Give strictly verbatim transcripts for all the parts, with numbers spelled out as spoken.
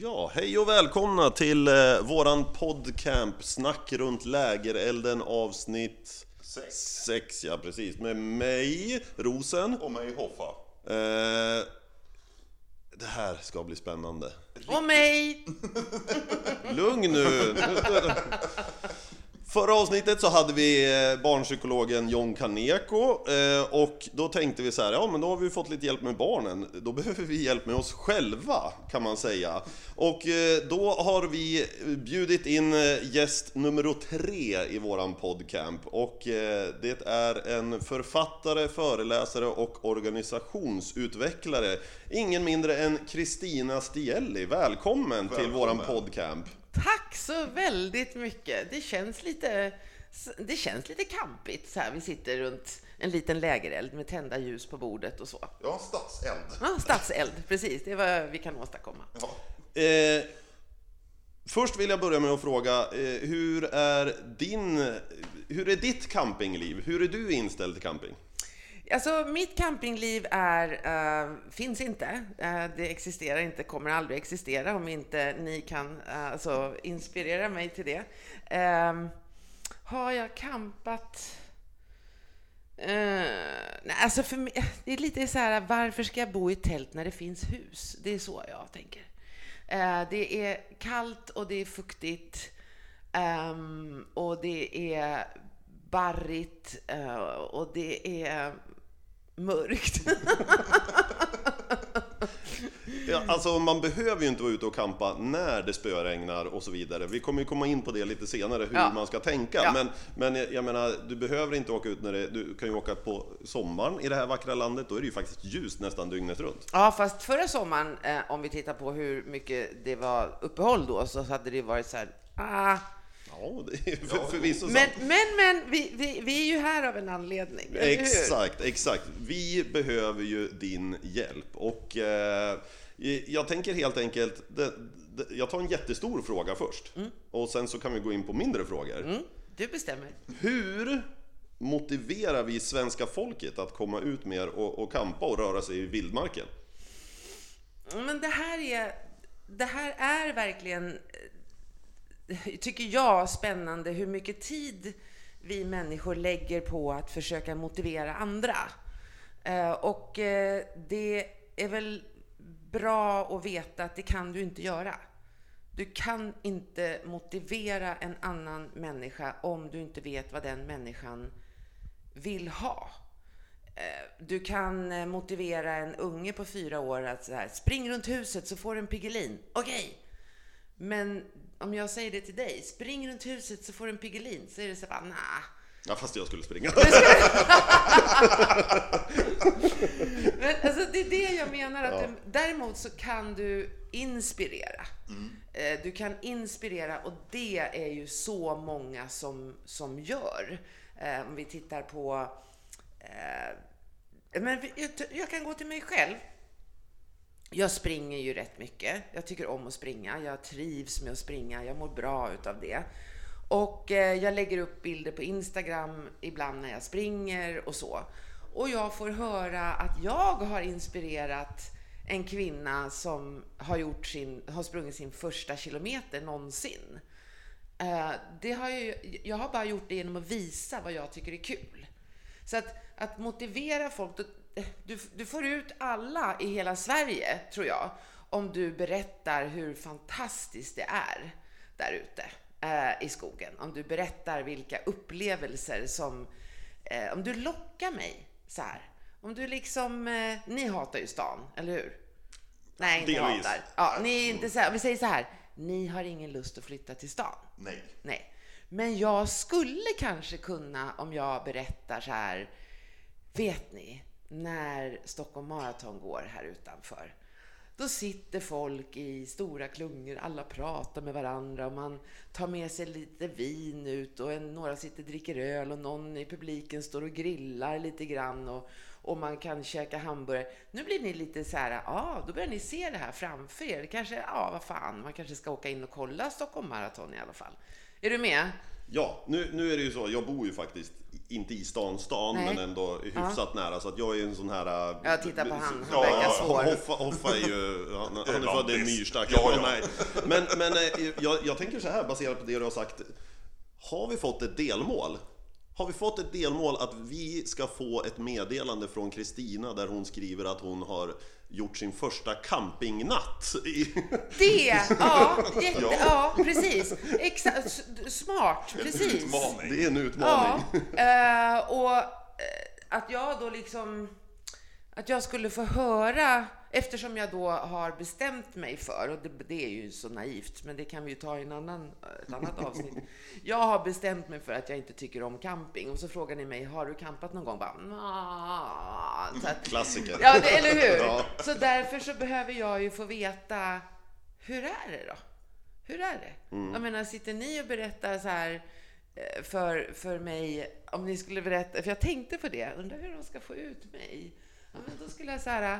Ja, hej och välkomna till eh, våran podcamp Snack runt lägerelden avsnitt Sex. sex, ja precis, med mig, Rosen. Och mig, Hoffa. Eh, det här ska bli spännande. Och mig! Lugn nu! Förra avsnittet så hade vi barnpsykologen John Kaneko och då tänkte vi så här, ja men då har vi fått lite hjälp med barnen, då behöver vi hjälp med oss själva kan man säga. Och då har vi bjudit in gäst nummer tre i våran podcamp och det är en författare, föreläsare och organisationsutvecklare, ingen mindre än Kristina Stielli. Välkommen, Välkommen till våran podcamp. Tack så väldigt mycket. Det känns lite det känns lite kampigt så här. Vi sitter runt en liten lägereld med tända ljus på bordet och så. Ja, stadseld. Ja, stadseld, precis. Det är vad vi kan åstadkomma. Ja. Eh, först vill jag börja med att fråga eh, hur är din hur är ditt campingliv? Hur är du inställd till camping? Alltså mitt campingliv är, uh, finns inte, uh, det existerar inte, kommer aldrig existera om inte ni kan uh, alltså, inspirera mig till det. Uh, har jag campat? Uh, nej, alltså för mig, det är lite så här, varför ska jag bo i tält när det finns hus? Det är så jag tänker. Uh, det är kallt och det är fuktigt um, och det är barrigt uh, och det är mörkt. Ja, alltså man behöver ju inte vara ute och campa när det spöregnar och så vidare. Vi kommer ju komma in på det lite senare hur ja. man ska tänka. Ja. Men, men jag menar, du behöver inte åka ut när det, du kan ju åka på sommaren i det här vackra landet. Då är det ju faktiskt ljust nästan dygnet runt. Ja, fast förra sommaren, eh, om vi tittar på hur mycket det var uppehåll då, så hade det varit så här, ah. Ja, det är för, ja, förvisso men, men, men vi, vi, vi är ju här av en anledning. Exakt, exakt. Vi behöver ju din hjälp. Och eh, jag tänker helt enkelt, det, det, jag tar en jättestor fråga först. Mm. Och sen så kan vi gå in på mindre frågor. Mm, du bestämmer. Hur motiverar vi svenska folket att komma ut mer och, och campa och röra sig i vildmarken? Men det här är, det här är verkligen, tycker jag, spännande hur mycket tid vi människor lägger på att försöka motivera andra. Och det är väl bra att veta att det kan du inte göra. Du kan inte motivera en annan människa om du inte vet vad den människan vill ha. Du kan motivera en unge på fyra år att så här, spring runt huset så får du en Piggelin. Okej. Okay. Men om jag säger det till dig, spring runt huset så får du en Piggelin, så är det så bara, nah. Ja, fast jag skulle springa. Men alltså, det är det jag menar. Att ja. du, däremot så kan du inspirera. Mm. Du kan inspirera, och det är ju så många som, som gör. Om vi tittar på... Eh, men jag, jag kan gå till mig själv. Jag springer ju rätt mycket. Jag tycker om att springa. Jag trivs med att springa. Jag mår bra utav det. Och eh, jag lägger upp bilder på Instagram ibland när jag springer och så. Och jag får höra att jag har inspirerat en kvinna som har, gjort sin, har sprungit sin första kilometer någonsin. Eh, det har ju, jag har bara gjort det genom att visa vad jag tycker är kul. Så att, att motivera folk... Du, du får ut alla i hela Sverige, tror jag, om du berättar hur fantastiskt det är där ute eh, i skogen. Om du berättar vilka upplevelser som... Eh, om du lockar mig så här. Om du liksom... Eh, ni hatar ju stan, eller hur? Nej, inte Delvis. hatar. Ja, ni är inte så här, vi säger så här. Ni har ingen lust att flytta till stan. Nej. Nej. Men jag skulle kanske kunna, om jag berättar så här... Vet ni... När Stockholm Marathon går här utanför, då sitter folk i stora klungor, alla pratar med varandra och man tar med sig lite vin ut och en, några sitter och dricker öl och någon i publiken står och grillar lite grann och, och man kan käka hamburgare. Nu blir ni lite så här, ja, ah, då börjar ni se det här framför er. Det kanske, ja, ah, vad fan, man kanske ska åka in och kolla Stockholm Marathon i alla fall. Är du med? Ja, nu, nu är det ju så, jag bor ju faktiskt inte i stan, stan men ändå hyfsat ja. nära, så att jag är en sån här... Ja, titta på han, han ja, verkar svår. Hoffa, Hoffa är ju, han, han är född i en myrstack. Ja, ja. Nej. Men, men jag, jag tänker så här, baserat på det du har sagt, har vi fått ett delmål? Har vi fått ett delmål att vi ska få ett meddelande från Kristina där hon skriver att hon har gjort sin första campingnatt? Det, ja, jätte, ja. ja precis. Exakt, smart, precis. Det är en utmaning. Ja, uh, och uh, att jag då liksom, att jag skulle få höra, eftersom jag då har bestämt mig för, och det, det är ju så naivt, men det kan vi ju ta i en annan, ett annat avsnitt. Jag har bestämt mig för att jag inte tycker om camping, och så frågar ni mig, har du campat någon gång? Bara, så att, klassiker. Ja, det, eller hur? Ja. Så därför så behöver jag ju få veta, hur är det då? Hur är det? Mm. Jag menar, sitter ni och berättar så här för, för mig, om ni skulle berätta, för jag tänkte på det, undrar hur de ska få ut mig. Ja, men då skulle jag så här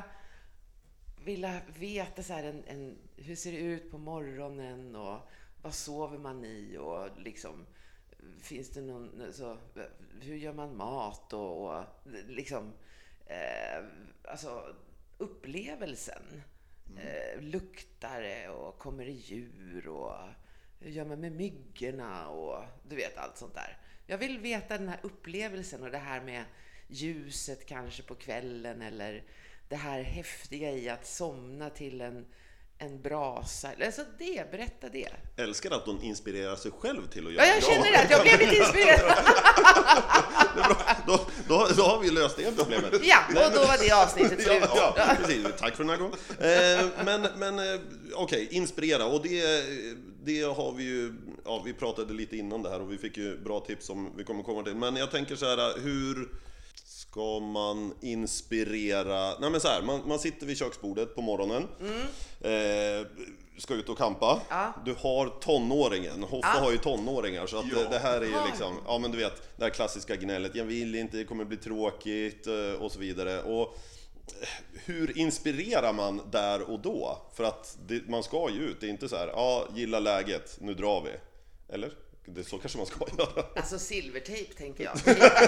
vilja veta så här en, en, hur ser det ut på morgonen och vad sover man i och liksom finns det någon så, hur gör man mat och, och liksom eh, alltså upplevelsen mm. eh, luktar det och kommer det djur och hur gör man med myggorna och du vet allt sånt där. Jag vill veta den här upplevelsen och det här med ljuset kanske på kvällen eller det här häftiga i att somna till en, en brasa. Alltså det, berätta det. Älskar att hon inspirerar sig själv till att göra det. Ja, jag känner det. Jag blev lite inspirerad. Det är bra. Då, då, då har vi löst det problemet. Ja, och då var det avsnittet slut. Ja, ja, precis. Tack för den här gången. Eh, men men eh, okej, okay, inspirera. Och det, det har vi ju... Ja, vi pratade lite innan det här och vi fick ju bra tips som vi kommer komma till. Men jag tänker så här, hur... Ska man inspirera... Nej men så här, man, man sitter vid köksbordet på morgonen. Mm. Eh, ska ut och campa. Ja. Du har tonåringen. Hoffa ja. har ju tonåringar. Så att ja. det, det här är ju liksom... Ja men du vet, det här klassiska gnället. Jag vill inte, det kommer bli tråkigt och så vidare. Och hur inspirerar man där och då? För att det, man ska ju ut. Det är inte så här, ja, gilla läget, nu drar vi. Eller? Det är så kanske man ska göra. Alltså silvertejp tänker jag.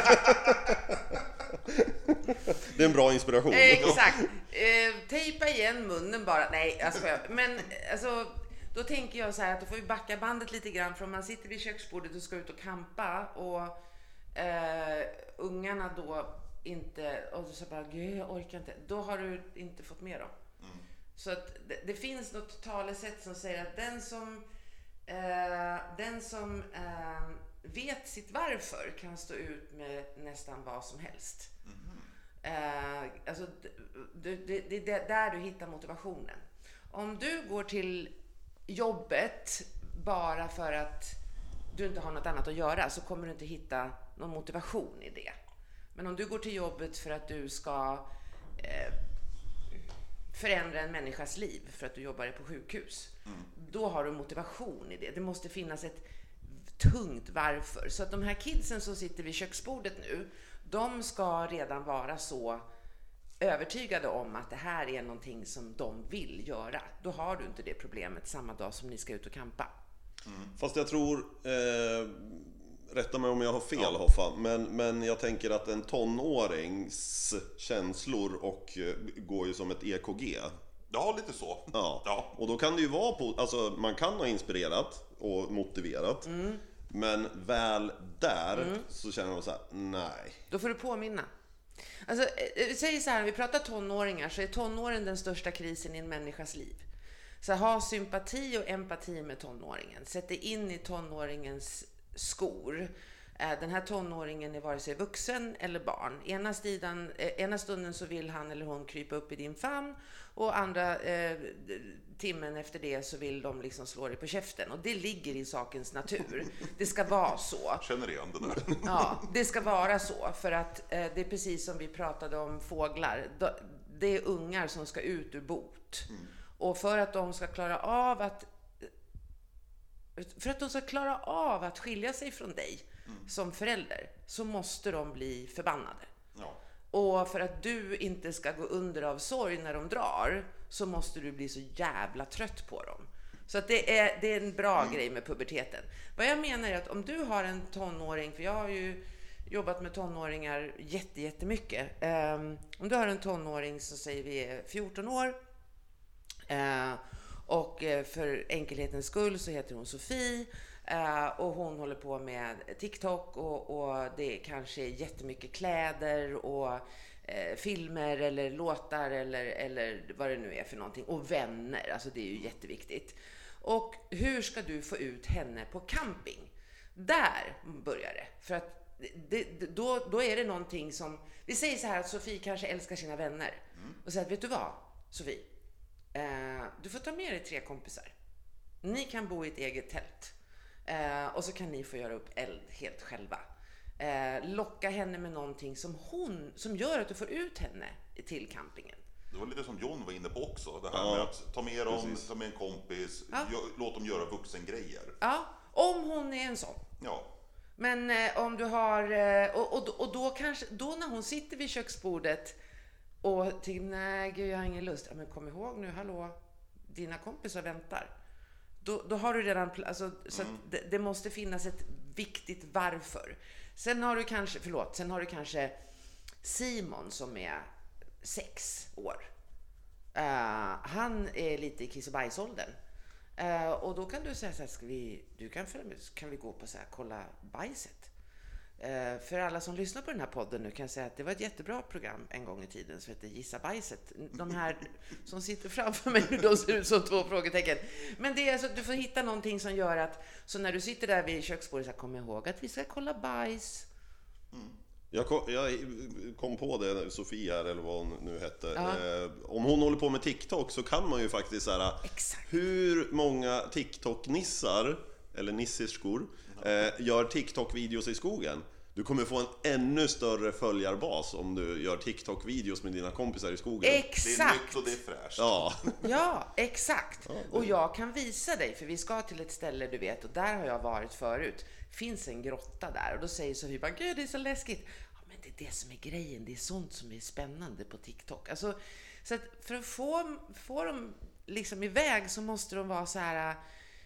Det är en bra inspiration. Exakt. Eh, tejpa igen munnen bara. Nej, jag skojar. Men alltså, då tänker jag så här att då får vi backa bandet lite grann. För om man sitter vid köksbordet och ska ut och campa och eh, ungarna då inte, och så bara, gud jag orkar inte. Då har du inte fått med dem. Mm. Så att det, det finns något talesätt som säger att den som Uh, den som uh, vet sitt varför kan stå ut med nästan vad som helst. Mm. Uh, alltså, det, det, det är där du hittar motivationen. Om du går till jobbet bara för att du inte har något annat att göra så kommer du inte hitta någon motivation i det. Men om du går till jobbet för att du ska uh, förändra en människas liv för att du jobbar på sjukhus, mm. då har du motivation i det. Det måste finnas ett tungt varför. Så att de här kidsen som sitter vid köksbordet nu, de ska redan vara så övertygade om att det här är någonting som de vill göra. Då har du inte det problemet samma dag som ni ska ut och campa. Mm. Fast jag tror... Eh... Rätta mig om jag har fel, ja. Hoffa, men, men jag tänker att en tonårings känslor och går ju som ett E K G. Ja, lite så. Ja. ja. Och då kan det ju vara på, alltså man kan ha inspirerat och motiverat, mm. men väl där mm. så känner man så här, nej. Då får du påminna. Alltså, säg så här, vi pratar tonåringar, så är tonåren den största krisen i en människas liv. Så ha sympati och empati med tonåringen. Sätt dig in i tonåringens skor. Den här tonåringen är vare sig vuxen eller barn. Ena, stidan, ena stunden så vill han eller hon krypa upp i din famn och andra eh, timmen efter det så vill de liksom slå dig på käften. Och det ligger i sakens natur. Det ska vara så. Känner igen det där. Ja, det ska vara så. För att eh, det är precis som vi pratade om fåglar. Det är ungar som ska ut ur bot. Mm. Och för att de ska klara av att För att de ska klara av att skilja sig från dig mm. som förälder så måste de bli förbannade. Ja. Och för att du inte ska gå under av sorg när de drar, så måste du bli så jävla trött på dem. Så att det är, det är en bra mm. grej med puberteten. Vad jag menar är att om du har en tonåring, för jag har ju jobbat med tonåringar jätte, jättemycket. Um, om du har en tonåring så säger vi är fjorton år. Uh, och för enkelhetens skull så heter hon Sofie. Uh, och hon håller på med TikTok och, och det kanske är jättemycket kläder och uh, filmer eller låtar eller, eller vad det nu är för någonting. Och vänner, alltså det är ju jätteviktigt. Och hur ska du få ut henne på camping? Där börjar det. För att det, då, då är det någonting som... Vi säger så här att Sofie kanske älskar sina vänner. Mm. Och säger, vet du vad, Sofie? Uh, du får ta med dig tre kompisar. Ni kan bo i ett eget tält. Uh, och så kan ni få göra upp eld helt själva. Uh, locka henne med någonting som hon som gör att du får ut henne till campingen. Det var lite som John var inne på också. Det här ja, med att ta med dem, ta med en kompis, ja. gör, låt dem göra vuxengrejer. Ja, om hon är en sån. Ja. Men eh, om du har... Eh, och, och, och då kanske... Då när hon sitter vid köksbordet och till nej gud jag har ingen lust. Ja, men kom ihåg nu, hallå. Dina kompisar väntar. Då, då har du redan... Alltså, så mm. att det, det måste finnas ett viktigt varför. Sen har du kanske... Förlåt. Sen har du kanske Simon som är sex år. Uh, han är lite i kiss- och bajsåldern. Uh, och då kan du säga så här, ska vi, du kan, kan vi gå på så här, kolla bajset. Uh, för alla som lyssnar på den här podden nu kan jag säga att det var ett jättebra program en gång i tiden som heter Gissa bajset. De här som sitter framför mig nu, de ser ut som två frågetecken. Men det är så att du får hitta någonting som gör att, så när du sitter där vid köksbordet så här, kom ihåg att vi ska kolla bajs. Mm. Jag kom, jag kom på det, Sofie här eller vad hon nu hette. Ja. Eh, om hon håller på med TikTok så kan man ju faktiskt säga hur många TikTok-nissar eller nisserskor eh, gör TikTok-videos i skogen. Du kommer få en ännu större följarbas om du gör TikTok-videos med dina kompisar i skogen. Exakt. Det är nytt och det är fräscht. Ja, ja exakt. Ja, det... Och jag kan visa dig, för vi ska till ett ställe du vet, och där har jag varit förut. Finns en grotta där och då säger Sofie bara, gud det är så läskigt. Ja, men det är det som är grejen, det är sånt som är spännande på TikTok. Alltså, så att för att få, få dem liksom iväg så måste de vara så här...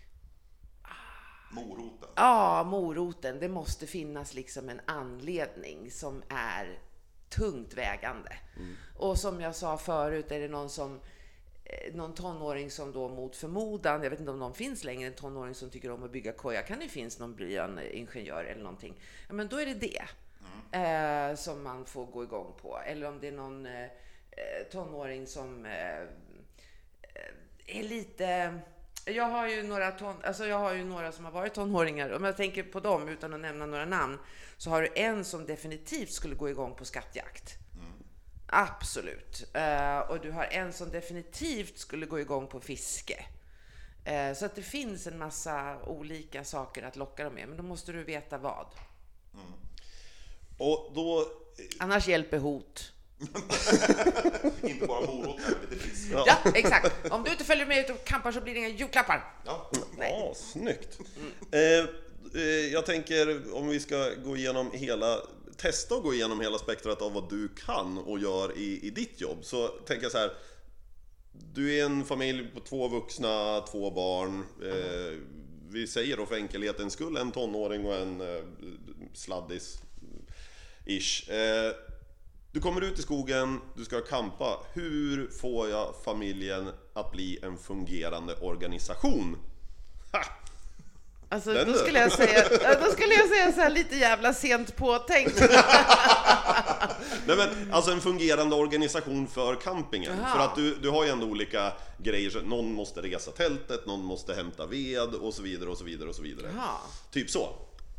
Moroten. Ja, moroten. Det måste finnas liksom en anledning som är tungt vägande. Mm. Och som jag sa förut, är det någon som någon tonåring som då mot förmodan, jag vet inte om någon finns längre, en tonåring som tycker om att bygga koja, kan det finnas någon bli en ingenjör eller någonting. Ja, men då är det det mm. eh, som man får gå igång på. Eller om det är någon eh, tonåring som eh, är lite... Jag har ju några ton, alltså jag har ju några som har varit tonåringar. Om jag tänker på dem utan att nämna några namn, så har du en som definitivt skulle gå igång på skattjakt. Mm. Absolut. Uh, och du har en som definitivt skulle gå igång på fiske. Uh, så att det finns en massa olika saker att locka dem med, men då måste du veta vad. Mm. Och då... Annars hjälper hot. Inte bara morot, lite fisk. Ja. ja, exakt. Om du inte följer med ut och kampar så blir det inga julklappar. Ja, ja snyggt. Mm. Eh, eh, jag tänker om vi ska gå igenom hela, testa och gå igenom hela spektrat av vad du kan och gör i, i ditt jobb. Så tänker jag så här, du är en familj på två vuxna, två barn. Eh, mm. Vi säger då för enkelhetens skull en tonåring och en eh, sladdis-ish. Eh, Du kommer ut i skogen, du ska kampa. Hur får jag familjen att bli en fungerande organisation? Ha! Alltså, då skulle, jag säga, då skulle jag säga så här lite jävla sent påtänkt. Nej, men, alltså en fungerande organisation för campingen. Aha. För att du, du har ju ändå olika grejer. Någon måste resa tältet, någon måste hämta ved och så vidare och så vidare och så vidare. Aha. Typ så.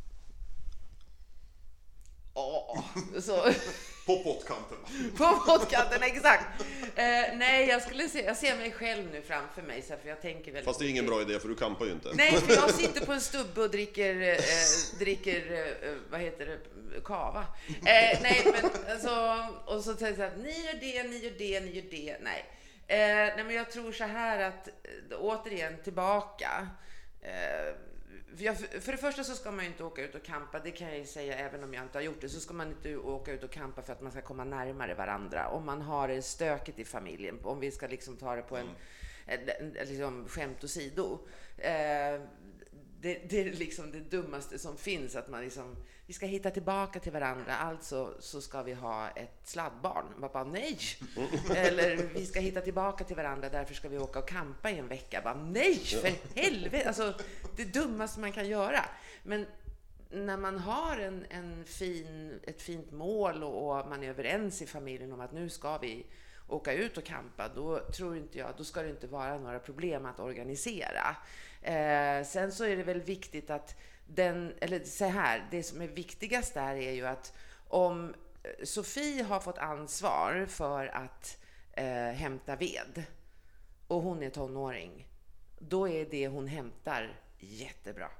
Oh, så. På pottkanten. På pottkanten, exakt. Uh, nej, jag skulle se, jag ser mig själv nu framför mig så här, för jag tänker väldigt. Fast det är ingen bra idé för du kampar ju inte. Nej, för jag sitter på en stubbe och dricker uh, dricker uh, vad heter det, kava. Uh, nej, men alltså, och så säger jag så här, ni gör det, ni gör det, ni gör det. Nej. Uh, nej, men jag tror så här att uh, återigen tillbaka. Uh, jag, för det första så ska man ju inte åka ut och campa, det kan jag ju säga även om jag inte har gjort det, så ska man inte åka ut och campa för att man ska komma närmare varandra. Om man har det stökigt i familjen, om vi ska liksom ta det på en, mm. en, en liksom skämt och sido. Eh, det, det är liksom det dummaste som finns, att man liksom, vi ska hitta tillbaka till varandra, alltså så ska vi ha ett sladdbarn. Man bara, nej! Eller vi ska hitta tillbaka till varandra, därför ska vi åka och campa i en vecka. Bara, nej, för helvete! Alltså, det dummaste man kan göra. Men när man har en, en fin, ett fint mål och, och man är överens i familjen om att nu ska vi åka ut och campa, då tror inte jag, då ska det inte vara några problem att organisera. Eh, sen så är det väl viktigt att den, eller så här, det som är viktigast där är ju att om Sofie har fått ansvar för att eh, hämta ved och hon är tonåring, då är det hon hämtar jättebra.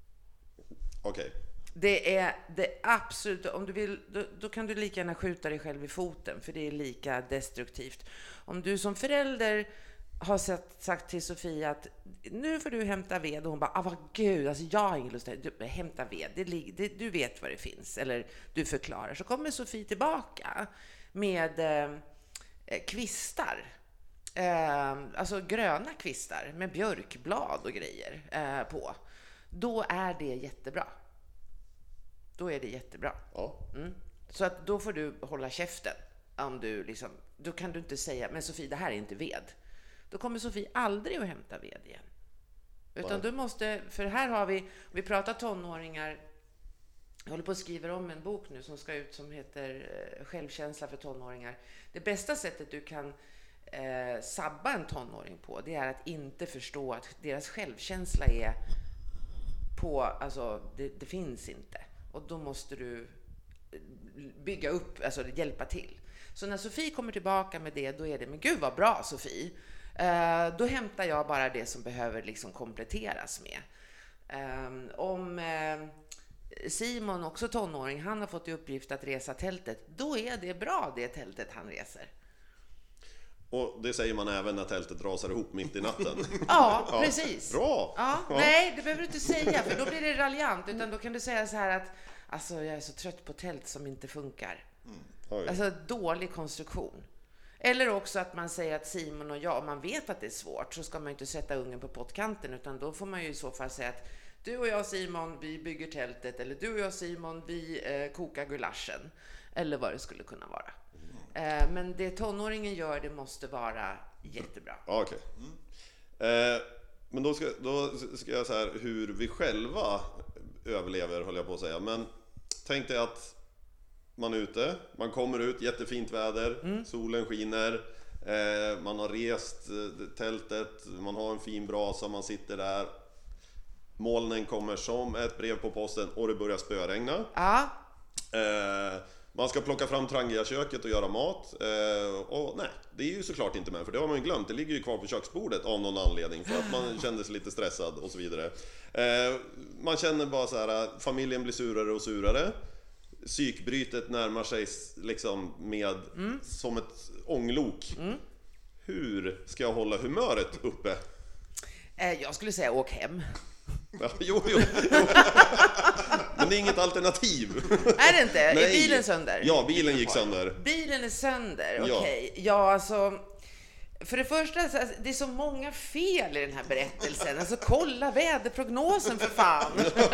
Okej. Okay. Det är det absolut, om du vill, då, då kan du lika gärna skjuta dig själv i foten, för det är lika destruktivt. Om du som förälder har sagt, sagt till Sofia att nu får du hämta ved, och hon bara, ah vad gud, alltså jag har ingen lust att hämta ved, det, det, du vet vad det finns, eller du förklarar, så kommer Sofie tillbaka med eh, kvistar, eh, alltså gröna kvistar med björkblad och grejer eh, på. Då är det jättebra. Då är det jättebra. Ja. Mm. Så att då får du hålla käften. Om du liksom, då kan du inte säga, men Sofie, det här är inte ved. Då kommer Sofie aldrig att hämta ved igen. Utan Nej. Du måste, för här har vi, vi pratar tonåringar. Jag håller på att skriva om en bok nu som ska ut som heter Självkänsla för tonåringar. Det bästa sättet du kan eh, sabba en tonåring på, det är att inte förstå att deras självkänsla är på, alltså det, det finns inte. Och då måste du bygga upp, alltså hjälpa till. Så när Sofie kommer tillbaka med det, då är det, men gud vad bra Sofie. Uh, då hämtar jag bara det som behöver liksom kompletteras med. Um, om uh, Simon, också tonåring, han har fått i uppgift att resa tältet, då är det bra det tältet han reser. Och det säger man även när tältet rasar ihop mitt i natten. Ja, ja, precis. Bra! Ja, ja. Nej, det behöver du inte säga, för då blir det raljant. Utan då kan du säga så här att, alltså jag är så trött på tält som inte funkar. Mm. Alltså dålig konstruktion. Eller också att man säger att Simon och jag, om man vet att det är svårt, så ska man inte sätta ungen på pottkanten, utan då får man ju i så fall säga att du och jag Simon, vi bygger tältet, eller du och jag Simon, vi eh, kokar gulaschen, eller vad det skulle kunna vara. Mm. Eh, men det tonåringen gör, det måste vara jättebra. Okej. Okay. Mm. Eh, men då ska, då ska jag säga hur vi själva överlever, håller jag på att säga. Men tänk dig att man är ute, man kommer ut, jättefint väder, mm. solen skiner, eh, man har rest eh, tältet, man har en fin brasa, man sitter där, molnen kommer som ett brev på posten och det börjar spöregna. Ja. Eh, man ska plocka fram Trangia-köket och göra mat, eh, och nej, det är ju såklart inte med, för det har man ju glömt, det ligger ju kvar på köksbordet av någon anledning, för att man kände sig lite stressad och så vidare. Eh, man känner bara så här, familjen blir surare och surare. Psykbrytet närmar sig liksom med mm. som ett ånglok. Mm. Hur ska jag hålla humöret uppe? Eh, jag skulle säga åk hem. Ja, jo, jo, jo. Men det är inget alternativ. Är det inte? Nej. Är bilen sönder? Ja, bilen gick sönder. Bilen är sönder, okej. Okay. Ja. ja, alltså... För det första, det är så många fel i den här berättelsen. Alltså kolla väderprognosen för fan.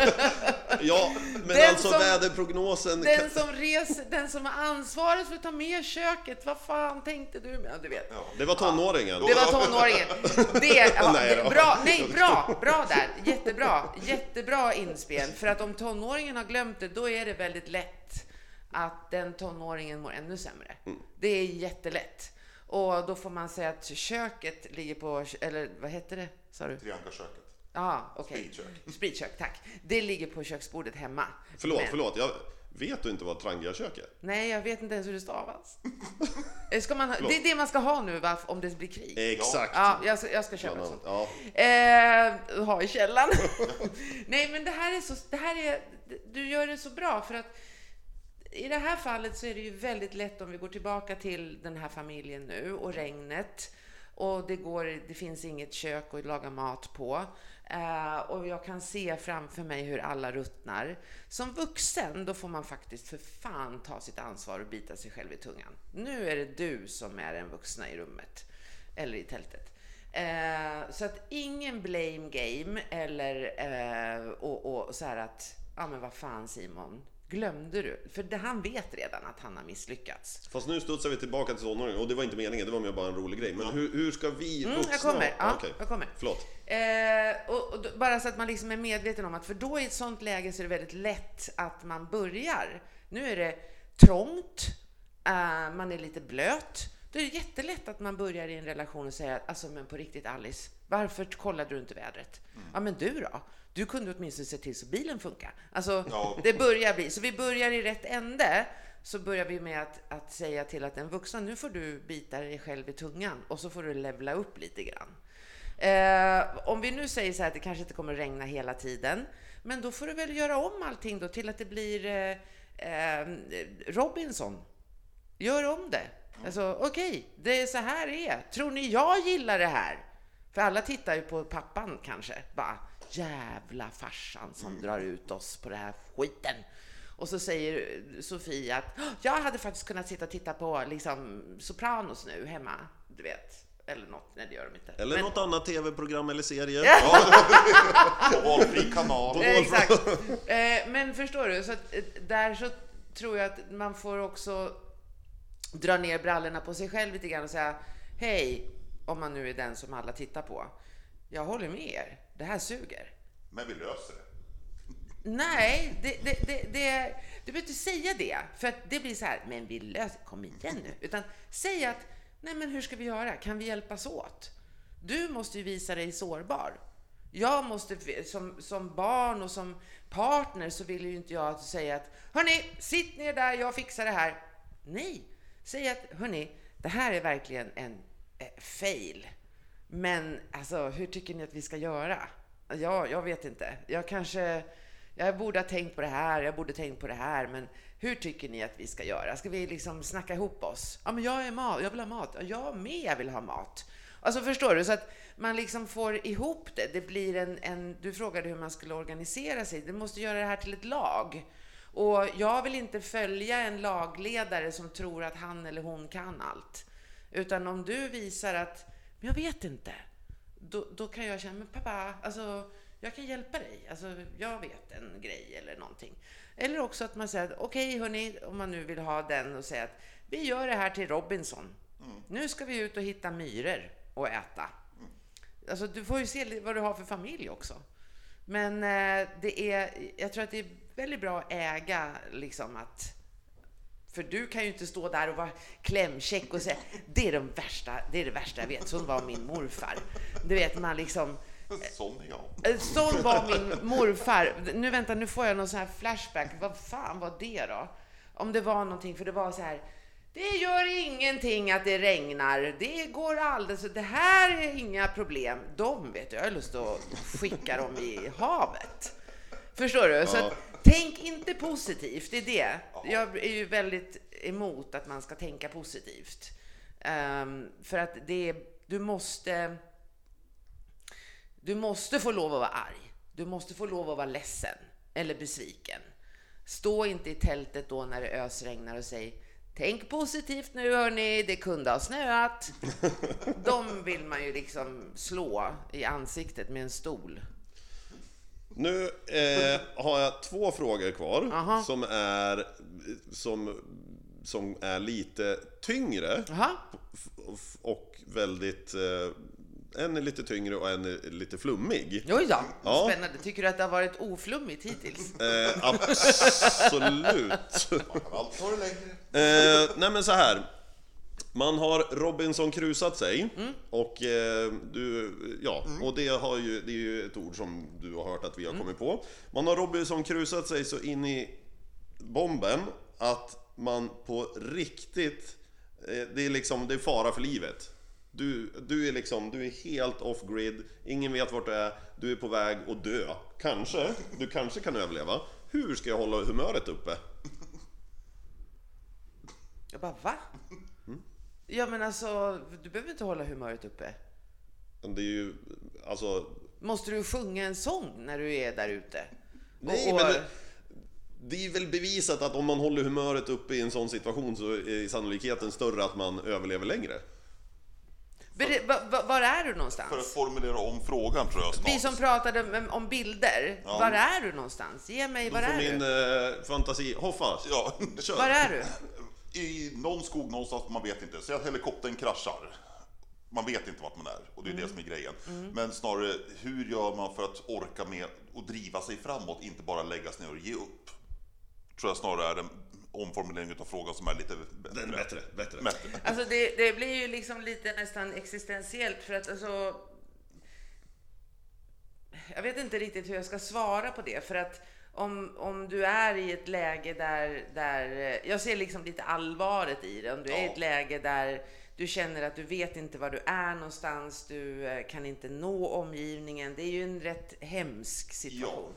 Ja, men den alltså som, väderprognosen... Den som, reser, den som har ansvaret för att ta med köket, vad fan tänkte du med? Du vet. Ja, det var tonåringen. Ja, det var tonåringen. Det, ja, nej, det, bra, nej, bra, bra där. Jättebra, jättebra inspel. För att om tonåringen har glömt det, då är det väldigt lätt att den tonåringen mår ännu sämre. Mm. Det är jättelätt. Och då får man säga att köket ligger på, eller vad heter det, sa du? Triangelköket. Ja, okej. Okay. Spritkök. Spritkök, tack. Det ligger på köksbordet hemma. Förlåt, Men... förlåt. Jag vet du inte vad Trangia-kök är? Nej, jag vet inte ens hur det stavas. Ska man ha... Det är det man ska ha nu, va? Om det blir krig. Exakt. Ja, jag ska, jag ska köpa ja, sånt. Ja. Eh, ha i källan. Nej, men det här är så, det här är, du gör det så bra, för att i det här fallet så är det ju väldigt lätt, om vi går tillbaka till den här familjen nu och regnet, och det går, det finns inget kök att laga mat på. Uh, och jag kan se framför mig hur alla ruttnar. Som vuxen, då får man faktiskt för fan ta sitt ansvar och bita sig själv i tungan. Nu är det du som är den vuxna i rummet. Eller i tältet. Uh, så att ingen blame game. Eller uh, och, och så här att, ja men vad fan Simon, glömde du? För det, han vet redan att han har misslyckats. Fast nu studsar vi tillbaka till tonåringen. Och det var inte meningen, det var mer bara en rolig grej. Men hur, hur ska vi vuxna... Mm, jag kommer, ja, okay. jag kommer. Förlåt. Eh, och, och då, bara så att man liksom är medveten om att, för då i ett sånt läge så är det väldigt lätt att man börjar. Nu är det trångt, eh, man är lite blöt. Då är det jättelätt att man börjar i en relation och säger, alltså men på riktigt Alice, varför kollade du inte vädret? Mm. Ja men du då? Du kunde åtminstone se till så bilen funkar. Alltså ja. Det börjar bli, så vi börjar i rätt ände. Så börjar vi med att, att säga till att en vuxen, nu får du bita dig själv i tungan och så får du levla upp lite grann. Eh, om vi nu säger så här att det kanske inte kommer regna hela tiden, men då får du väl göra om allting då till att det blir eh, eh, Robinson. Gör om det. Alltså okej, okay, det är så här det är. Tror ni jag gillar det här? För alla tittar ju på pappan kanske. Bara, jävla farsan som drar ut oss på det här skiten. Och så säger Sofie att jag hade faktiskt kunnat sitta och titta på liksom Sopranos nu hemma, du vet. Eller något, nej det gör de inte. Eller men... något annat tv-program eller serie. På valfri kanal. Eh, exakt. Eh, men förstår du, så att, eh, där så tror jag att man får också dra ner brallorna på sig själv lite grann och säga hej, om man nu är den som alla tittar på. Jag håller med er, det här suger. Men vi löser det. Nej, det, det, det, det, du behöver inte säga det. För att det blir så här, men vi löser, kom igen nu. Utan säg att, nej men hur ska vi göra? Kan vi hjälpas åt? Du måste ju visa dig sårbar. Jag måste, som, som barn och som partner så vill ju inte jag säga att hörni, sitt ner där, jag fixar det här. Nej, säg att hörni, det här är verkligen en eh, fail. Men alltså, hur tycker ni att vi ska göra? Ja, jag vet inte. Jag kanske, jag borde ha tänkt på det här, jag borde tänkt på det här, men hur tycker ni att vi ska göra? Ska vi liksom snacka ihop oss? Ja, men jag är mat, jag vill ha mat. Jag med vill ha mat. Alltså förstår du? Så att man liksom får ihop det. Det blir en, en, du frågade hur man skulle organisera sig. Du måste göra det här till ett lag. Och jag vill inte följa en lagledare som tror att han eller hon kan allt. Utan om du visar att, men jag vet inte. Då, då kan jag känna, men pappa, alltså jag kan hjälpa dig. Alltså jag vet en grej eller någonting. Eller också att man säger, okej okay, hörni, om man nu vill ha den och säga att vi gör det här till Robinson. Mm. Nu ska vi ut och hitta myror och äta. Mm. Alltså du får ju se vad du har för familj också. Men eh, det är, jag tror att det är väldigt bra att äga liksom att, för du kan ju inte stå där och vara klämkäck och säga, det är de värsta, det är det värsta jag vet, sån var min morfar. Du vet man liksom, sån är jag. Sån var min morfar. Nu vänta, nu får jag någon sån här flashback. Vad fan var det då? Om det var någonting, för det var så här, det gör ingenting att det regnar. Det går alldeles, det här är inga problem. De vet jag, jag har lust att skicka dem i havet. Förstår du? Så att, tänk inte positivt, det är det. Jag är ju väldigt emot att man ska tänka positivt. Um, för att det, du måste du måste få lov att vara arg. Du måste få lov att vara ledsen eller besviken. Stå inte i tältet då när det ösregnar och säg, tänk positivt nu hörni, det kunde ha snöat. De vill man ju liksom slå i ansiktet med en stol. Nu eh, har jag två frågor kvar. Aha. som är som, som är lite tyngre. Aha. Och väldigt eh, en är lite tyngre och en är lite flummig. Oj då, ja. Spännande. Tycker du att det har varit oflummigt hittills? Eh, absolut. Allt tar det längre. Eh, nej men så här. Man har Robinson krusat sig mm. och eh, du ja mm. och det har ju det är ju ett ord som du har hört att vi har mm. kommit på. Man har Robinson krusat sig så in i bomben att man på riktigt eh, det är liksom det är fara för livet. Du du är liksom du är helt off grid. Ingen vet vart du är. Du är på väg att dö. Kanske du kanske kan överleva. Hur ska jag hålla humöret uppe? Jag bara va? Mm. Ja men alltså, du behöver inte hålla humöret uppe. Det är ju, alltså... måste du sjunga en sång när du är där ute? Nej, och, och... men det är väl bevisat att om man håller humöret uppe i en sån situation så är sannolikheten större att man överlever längre. För, var, var, var är du någonstans? För att formulera om frågan tror jag snart. Vi som pratade om bilder, ja. Var är du någonstans? Ge mig, var är min, du? Eh, fantasi, Hoffa, ja. Kör. Var är du? I någon skog någonstans, man vet inte. Säg att helikoptern kraschar. Man vet inte vart man är, och det är mm. det som är grejen. Mm. Men snarare, hur gör man för att orka med och driva sig framåt, inte bara läggas ner och ge upp? Tror jag snarare är en omformulering av frågan som är lite bättre. Den bättre, bättre. bättre. Alltså det, det blir ju liksom lite nästan existentiellt, för att alltså... Jag vet inte riktigt hur jag ska svara på det, för att om, om du är i ett läge där, där... Jag ser liksom lite allvaret i det. Om du är i ett läge där du känner att du vet inte var du är någonstans, du kan inte nå omgivningen. Det är ju en rätt hemsk situation.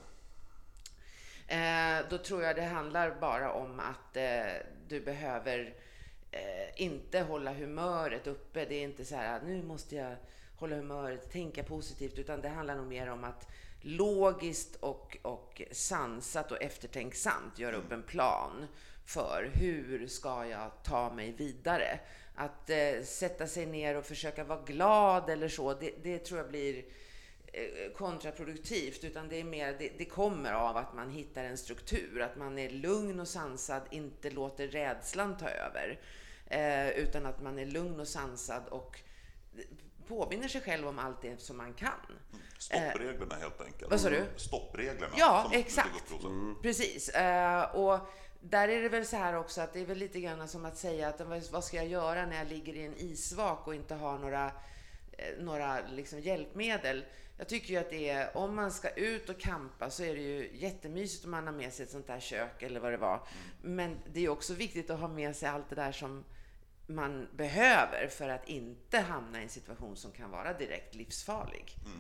Ja. Eh, då tror jag det handlar bara om att eh, du behöver eh, inte hålla humöret uppe. Det är inte så här, nu måste jag hålla humöret, tänka positivt, utan det handlar nog mer om att logiskt och, och sansat och eftertänksamt göra upp en plan för hur ska jag ta mig vidare. Att eh, sätta sig ner och försöka vara glad eller så, det, det tror jag blir eh, kontraproduktivt, utan det är mer, det, det kommer av att man hittar en struktur, att man är lugn och sansad, inte låter rädslan ta över, eh, utan att man är lugn och sansad och påminner sig själv om allt det som man kan. Stoppreglerna eh, helt enkelt. Vad sa du? Stoppreglerna. Ja, exakt. Mm. Precis. Eh, och där är det väl så här också att det är väl lite grann som att säga att vad ska jag göra när jag ligger i en isvak och inte har några, eh, några liksom hjälpmedel. Jag tycker ju att det är, om man ska ut och kampa så är det ju jättemysigt om man har med sig ett sånt där kök eller vad det var. Mm. Men det är också viktigt att ha med sig allt det där som man behöver för att inte hamna i en situation som kan vara direkt livsfarlig. Mm.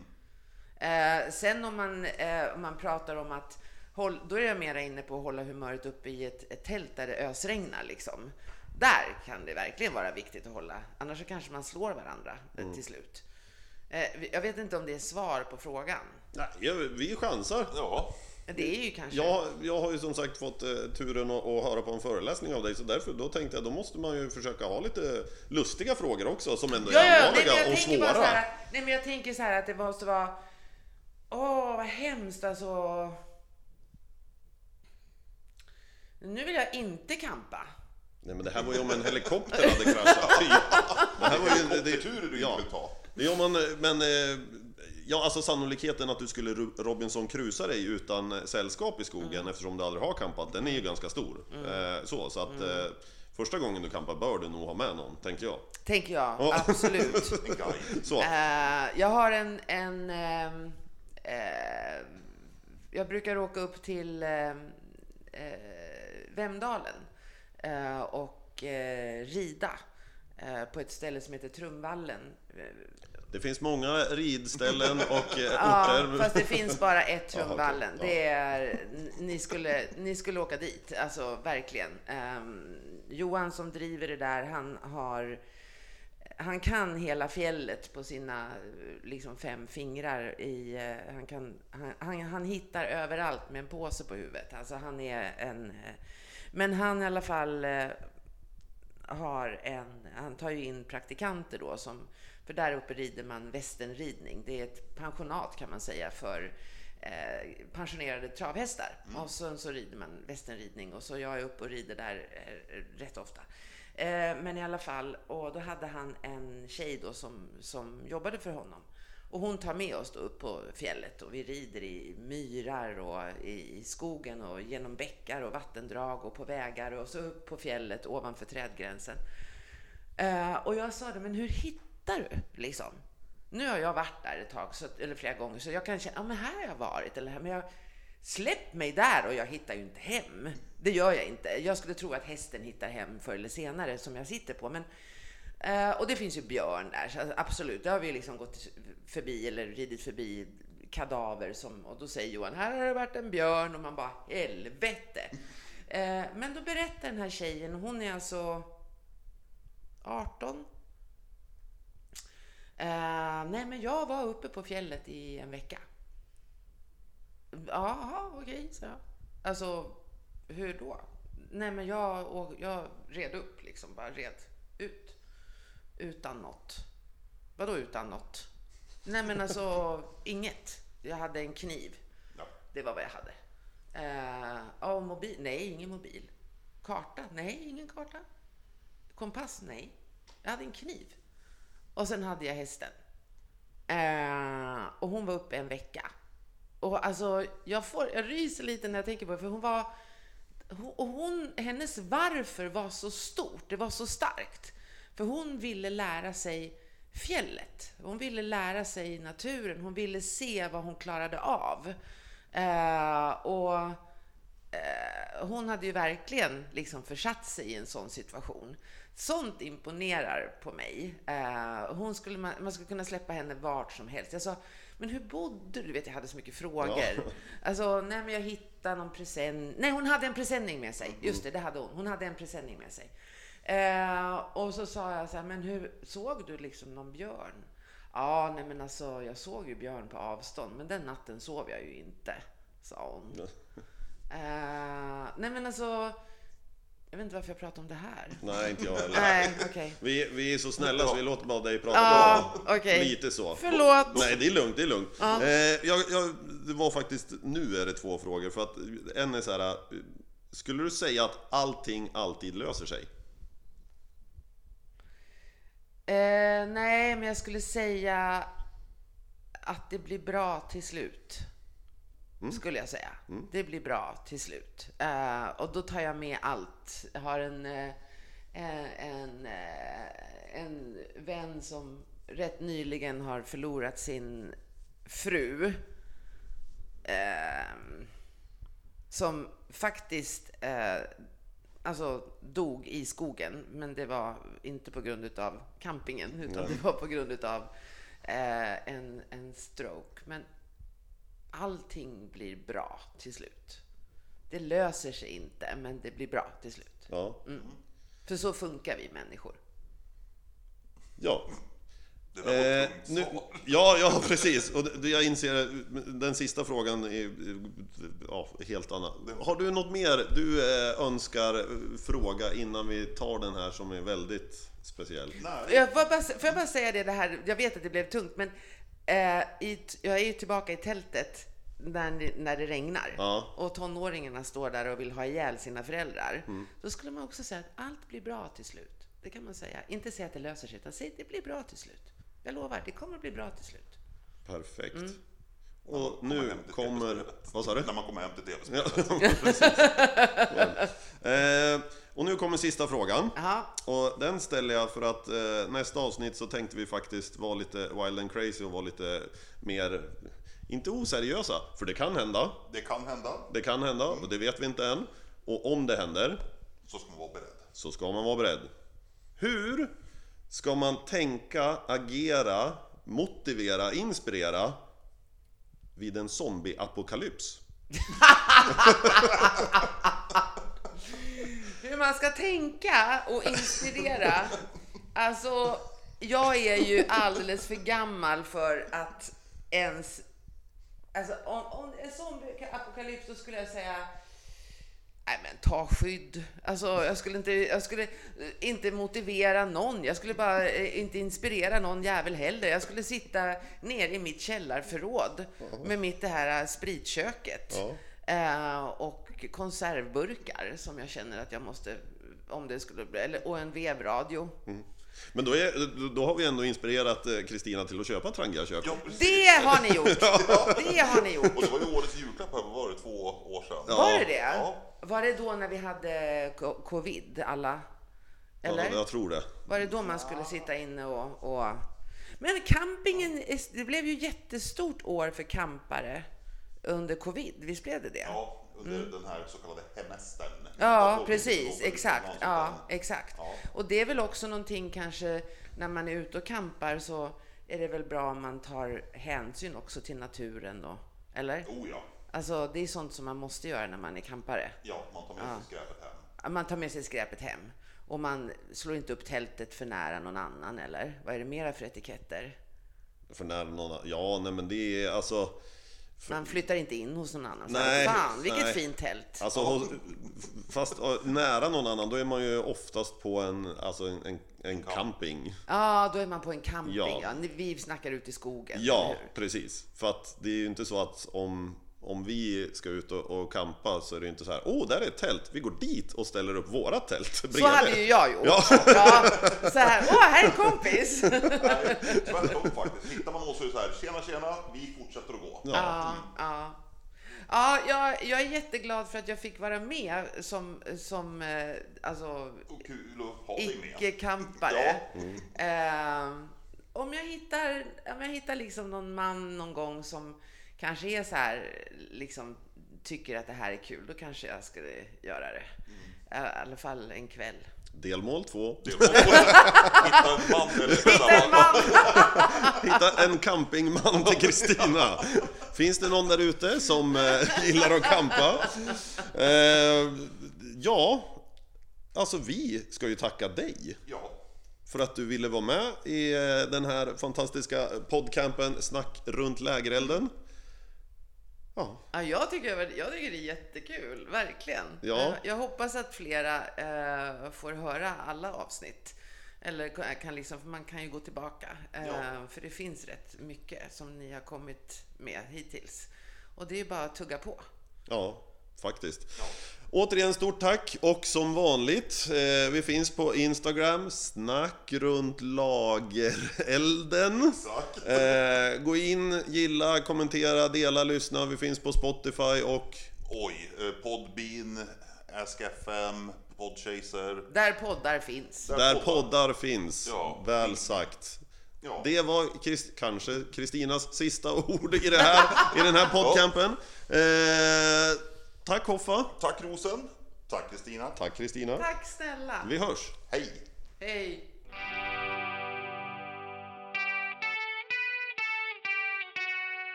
Eh, sen om man, eh, om man pratar om att håll, då är jag mera inne på att hålla humöret uppe i ett, ett tält där det ösregnar liksom. Där kan det verkligen vara viktigt att hålla, annars så kanske man slår varandra mm. till slut. Eh, jag vet inte om det är svar på frågan. Nej, vi chansar. Ja. Det är ju kanske... jag, jag har ju som sagt fått eh, turen att, att höra på en föreläsning av dig, så därför då tänkte jag, då måste man ju försöka ha lite lustiga frågor också som ändå är ja, ja, allvarliga nej, och svåra. Så här, nej, men jag tänker så här att det måste vara, åh vad hemskt alltså. Nu vill jag inte kampa. Nej, men det här var ju om en helikopter hade kraschat. Det här var ju det, turer du ja, inte vill ta. Ja, man, men ja, alltså sannolikheten att du skulle Robinson cruisa dig utan sällskap i skogen mm. eftersom du aldrig har kampat, den är ju ganska stor. Mm. Så, så att mm. första gången du kampar bör du nog ha med någon, tänker jag. Tänker jag, oh. absolut. Så. Uh, jag har en, en uh, uh, jag brukar åka upp till uh, uh, Vemdalen uh, och uh, rida uh, på ett ställe som heter Trumvallen. Det finns många ridställen och eh, ja, orter. Fast det finns bara ett Trumvallen. Ja, okay. Det är, ni, skulle, ni skulle åka dit, alltså verkligen. Um, Johan som driver det där, han har han kan hela fjället på sina liksom fem fingrar i, uh, han, kan, han, han, han hittar överallt med en påse på huvudet. Alltså han är en uh, men han i alla fall uh, har en, han tar ju in praktikanter då som, för där uppe rider man västernridning. Det är ett pensionat kan man säga för eh, pensionerade travhästar. Mm. Och så, så rider man västernridning och så jag är uppe och rider där eh, rätt ofta. Eh, men i alla fall, och då hade han en tjej då som, som jobbade för honom. Och hon tar med oss då upp på fjället och vi rider i myrar och i skogen och genom bäckar och vattendrag och på vägar och så upp på fjället ovanför trädgränsen. Uh, och jag sa det, men hur hittar du liksom? Nu har jag varit där ett tag, så, eller flera gånger, så jag kan känna, ja men här har jag varit, eller här, men jag släpp mig där och jag hittar ju inte hem. Det gör jag inte. Jag skulle tro att hästen hittar hem förr eller senare som jag sitter på, men Uh, och det finns ju björn där, så absolut, det har vi liksom gått förbi eller ridit förbi kadaver som, och då säger Johan, här har det varit en björn, och man bara, helvete. Uh, men då berättar den här tjejen, hon är alltså arton, Uh, nej, men jag var uppe på fjället i en vecka. Jaha, okej, okay, så. Alltså, hur då? Nej, men jag, och jag red upp liksom, bara red ut. Utan något. Vadå utan något? Nej, men alltså, inget. Jag hade en kniv. Ja. Det var vad jag hade. Uh, och mobil? Nej, ingen mobil. Karta? Nej, ingen karta. Kompass? Nej. Jag hade en kniv. Och sen hade jag hästen. Uh, och hon var uppe en vecka. Och alltså, jag, får, jag ryser lite när jag tänker på det. För hon var... Och hon, hennes varför var så stort. Det var så starkt. För hon ville lära sig fjället. Hon ville lära sig naturen. Hon ville se vad hon klarade av. Uh, och uh, hon hade ju verkligen liksom försatt sig i en sån situation. Sånt imponerar på mig. Uh, hon skulle, man, man skulle kunna släppa henne vart som helst. Jag sa, men hur bodde du? Vet, jag hade så mycket frågor. Ja. Alltså, nej, men jag hittade någon present. Nej, hon hade en presenning med sig. Just det, det hade hon. Hon hade en presenning med sig. Uh, och så sa jag så här, men hur såg du liksom någon björn? Ja, nej men alltså, jag såg ju björn på avstånd, men den natten sov jag ju inte, sa hon. uh, nej men alltså, jag vet inte varför jag pratar om det här. Nej, inte jag heller. Nej, okay. vi, vi är så snälla så vi låter bara dig prata. Ja, okej. Okay. Lite så. Förlåt. Nej, det är lugnt, det är lugnt. Ja. Eh, jag, jag, det var faktiskt, nu är det två frågor. För att en är så här, skulle du säga att allting alltid löser sig? Eh, nej, men jag skulle säga att det blir bra till slut. Mm. Skulle jag säga. Mm. Det blir bra till slut. Eh, och då tar jag med allt. Jag har en, eh, en, eh, en vän som rätt nyligen har förlorat sin fru. Eh, som faktiskt... Eh, Alltså dog i skogen, men det var inte på grund av campingen, utan Nej. det var på grund av eh, en, en stroke. Men allting blir bra till slut. Det löser sig inte, men det blir bra till slut. Ja. Mm. För så funkar vi människor. Ja. Det var eh, nu, ja, ja, precis. Och det, jag inser, den sista frågan är ja, helt annan. Har du något mer du eh, önskar fråga innan vi tar den här som är väldigt speciell? Jag får, bara, får jag bara säga det, det här, jag vet att det blev tungt, men eh, i, jag är ju tillbaka i tältet när det, när det regnar. Ja. Och tonåringarna står där och vill ha ihjäl sina föräldrar. Mm. Då skulle man också säga att allt blir bra till slut. Det kan man säga. Inte säga att det löser sig, utan säga att det blir bra till slut. Jag lovar, det kommer att bli bra till slut. Perfekt. Mm. Och nu kommer... Vad sa du? När man kommer hem till tv-spelet. Ja, eh, och nu kommer sista frågan. Aha. Och den ställer jag för att eh, nästa avsnitt så tänkte vi faktiskt vara lite wild and crazy och vara lite mer... Inte oseriösa, för det kan hända. Det kan hända. Det kan hända, mm. och det vet vi inte än. Och om det händer... Så ska man vara beredd. Så ska man vara beredd. Hur... ska man tänka, agera, motivera, inspirera vid en zombie-apokalyps? Hur man ska tänka och inspirera. Alltså, jag är ju alldeles för gammal för att ens... Alltså, om, om en zombie-apokalyps, då skulle jag säga... Nej, men ta skydd. Alltså, jag skulle inte, jag skulle inte motivera någon. Jag skulle bara inte inspirera någon jävel heller. Jag skulle sitta ner i mitt källarförråd med mitt det här spritköket. Ja. Eh, och konservburkar som jag känner att jag måste, om det skulle bli, eller, och en vevradio. Mm. Men då, är, då har vi ändå inspirerat Kristina till att köpa Trangia-kök. Ja, det har ni gjort. Det har ni gjort. Och det var ju årets julklapp här, var det två år sedan? Ja. Var det det? Ja. Var det då när vi hade covid alla? Eller? Ja, jag tror det. Var det då man skulle sitta inne och... och... Men campingen, det blev ju jättestort år för campare under covid. Visst blev det det? Ja, under mm. den här så kallade hemestern. Ja, precis. Exakt. Ja, exakt. Ja. Och det är väl också någonting kanske när man är ute och campar, så är det väl bra om man tar hänsyn också till naturen då. Eller? Oh ja. Alltså det är sånt som man måste göra när man är campare. Ja, man tar med ja. sig skräpet hem. Man tar med sig skräpet hem. Och man slår inte upp tältet för nära någon annan, eller? Vad är det mera för etiketter? för när någon, ja, nej men det är alltså... För... Man flyttar inte in hos någon annan. Nej, fan, vilket nej. fint tält. Alltså, hos, fast nära någon annan, då är man ju oftast på en, alltså en, en, en camping. Ja, då är man på en camping. Ja. Ja. Vi snackar ut i skogen. Ja, precis. För att det är ju inte så att om... Om vi ska ut och, och campa så är det inte så här, åh, oh, där är ett tält, vi går dit och ställer upp våra tält bredvid. Så hade ju jag gjort. Ja. Ja, så här, åh, här är en kompis. Nej, tvärtom faktiskt. Hittar man någon så är det så här, tjena, tjena, vi fortsätter att gå. Ja, ja. ja. Ja, jag, jag är jätteglad för att jag fick vara med som, som alltså, kul att ha dig med. icke-campare. Ja. Mm. Eh, om jag hittar, om jag hittar liksom någon man någon gång som kanske är så här, liksom tycker att det här är kul, då kanske jag skulle göra det. Mm. I alla fall en kväll. Delmål två. Delmål två. Hitta en man eller Hitta en man. Hitta en campingman till Kristina. Finns det någon där ute som eh, gillar att campa? Eh, ja, alltså vi ska ju tacka dig. Ja. För att du ville vara med i den här fantastiska podcampen Snack runt lägerelden. Ja. Ja, jag tycker, jag tycker det är jättekul, verkligen. Ja. Jag, jag hoppas att flera eh, får höra alla avsnitt. Eller kan liksom, för man kan ju gå tillbaka. Eh, Ja. För det finns rätt mycket som ni har kommit med hittills. Och det är ju bara att tugga på. Ja, faktiskt. Ja. Återigen stort tack, och som vanligt, eh, vi finns på Instagram, snack runt lagerelden. Exakt. Eh, gå in, gilla, kommentera, dela, lyssna. Vi finns på Spotify och... Oj, eh, Podbean, Ask F M, Podchaser. Där poddar finns. Där där poddar. poddar finns. Ja. Väl sagt. Ja. Det var Christ, kanske Kristinas sista ord i, det här, i den här podcampen. Eh, tack Hoffa. Tack Rosen. Tack Kristina. Tack Kristina. Tack snälla. Vi hörs. Hej. Hej.